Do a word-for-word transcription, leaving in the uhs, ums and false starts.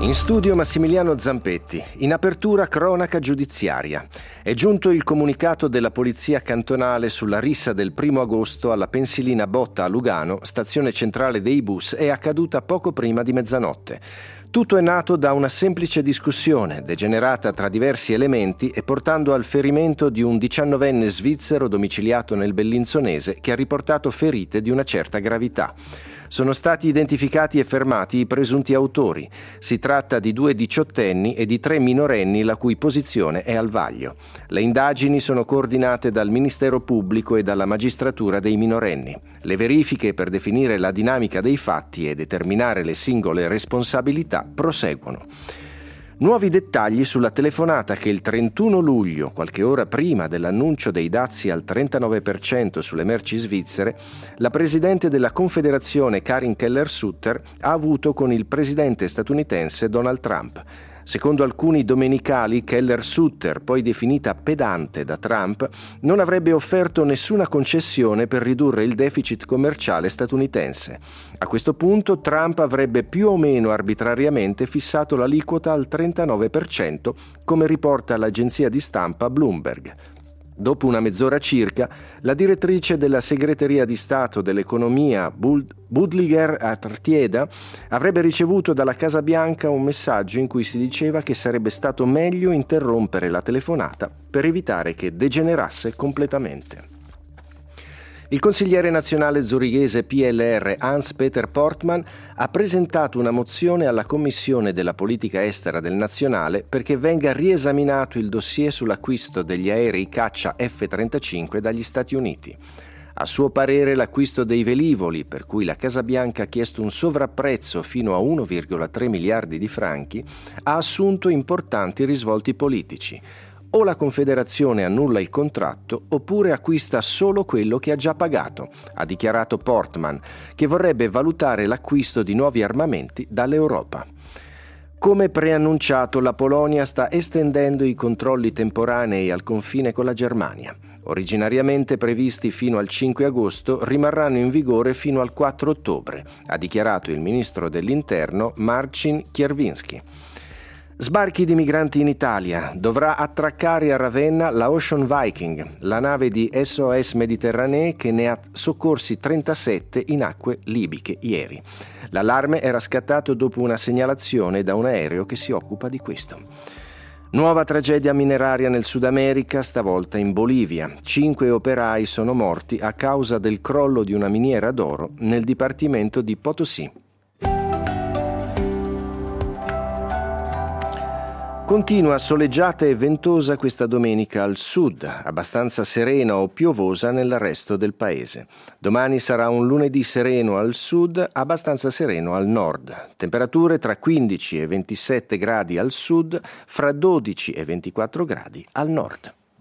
In studio Massimiliano Zampetti. In apertura cronaca giudiziaria. È giunto il comunicato della Polizia Cantonale sulla rissa del primo agosto alla pensilina Botta a Lugano, stazione centrale dei bus, è accaduta poco prima di mezzanotte. Tutto è nato da una semplice discussione, degenerata tra diversi elementi e portando al ferimento di un diciannovenne svizzero domiciliato nel Bellinzonese che ha riportato ferite di una certa gravità. Sono stati identificati e fermati i presunti autori. Si tratta di due diciottenni e di tre minorenni la cui posizione è al vaglio. Le indagini sono coordinate dal Ministero Pubblico e dalla Magistratura dei minorenni. Le verifiche per definire la dinamica dei fatti e determinare le singole responsabilità proseguono. Nuovi dettagli sulla telefonata che il trentuno luglio, qualche ora prima dell'annuncio dei dazi al trentanove per cento sulle merci svizzere, la presidente della Confederazione Karin Keller-Sutter ha avuto con il presidente statunitense Donald Trump. Secondo alcuni domenicali, Keller-Sutter, poi definita pedante da Trump, non avrebbe offerto nessuna concessione per ridurre il deficit commerciale statunitense. A questo punto Trump avrebbe più o meno arbitrariamente fissato l'aliquota al trentanove per cento, come riporta l'agenzia di stampa Bloomberg. Dopo una mezz'ora circa, la direttrice della segreteria di Stato dell'economia Budliger Artieda avrebbe ricevuto dalla Casa Bianca un messaggio in cui si diceva che sarebbe stato meglio interrompere la telefonata per evitare che degenerasse completamente. Il consigliere nazionale zurighese P L R Hans-Peter Portmann ha presentato una mozione alla Commissione della Politica Estera del Nazionale perché venga riesaminato il dossier sull'acquisto degli aerei caccia F trentacinque dagli Stati Uniti. A suo parere l'acquisto dei velivoli, per cui la Casa Bianca ha chiesto un sovrapprezzo fino a uno virgola tre miliardi di franchi, ha assunto importanti risvolti politici. O la Confederazione annulla il contratto oppure acquista solo quello che ha già pagato, ha dichiarato Portmann, che vorrebbe valutare l'acquisto di nuovi armamenti dall'Europa. Come preannunciato, la Polonia sta estendendo i controlli temporanei al confine con la Germania. Originariamente previsti fino al cinque agosto, rimarranno in vigore fino al quattro ottobre, ha dichiarato il ministro dell'Interno Marcin Kierwiński. Sbarchi di migranti in Italia. Dovrà attraccare a Ravenna la Ocean Viking, la nave di S O S Mediterranee che ne ha soccorsi trentasette in acque libiche ieri. L'allarme era scattato dopo una segnalazione da un aereo che si occupa di questo. Nuova tragedia mineraria nel Sud America, stavolta in Bolivia. Cinque operai sono morti a causa del crollo di una miniera d'oro nel dipartimento di Potosí. Continua soleggiata e ventosa questa domenica al sud, abbastanza serena o piovosa nel resto del paese. Domani sarà un lunedì sereno al sud, abbastanza sereno al nord. Temperature tra quindici e ventisette gradi al sud, fra dodici e ventiquattro gradi al nord.